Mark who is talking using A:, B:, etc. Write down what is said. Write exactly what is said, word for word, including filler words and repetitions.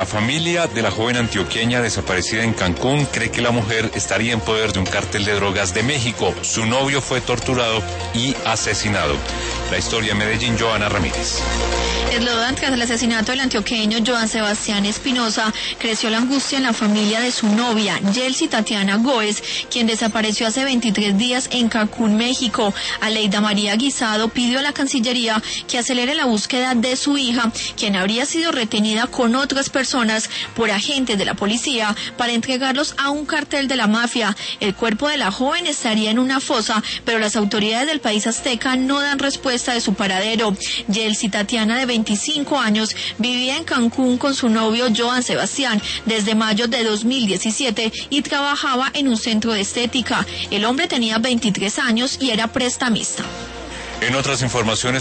A: La familia de la joven antioqueña desaparecida en Cancún cree que la mujer estaría en poder de un cártel de drogas de México. Su novio fue torturado y asesinado. La historia en Medellín, Joana Ramírez.
B: Eslogan, tras el asesinato del antioqueño Joan Sebastián Espinosa, creció la angustia en la familia de su novia, Yelsi Tatiana Góez, quien desapareció hace veintitrés días en Cancún, México. Aleida María Guisado pidió a la Cancillería que acelere la búsqueda de su hija, quien habría sido retenida con otras personas por agentes de la policía para entregarlos a un cartel de la mafia. El cuerpo de la joven estaría en una fosa, pero las autoridades del país azteca no dan respuesta de su paradero. Yelsi Tatiana, de veinticinco años, vivía en Cancún con su novio Joan Sebastián desde mayo de dos mil diecisiete y trabajaba en un centro de estética. El hombre tenía veintitrés años y era prestamista.
A: En otras informaciones,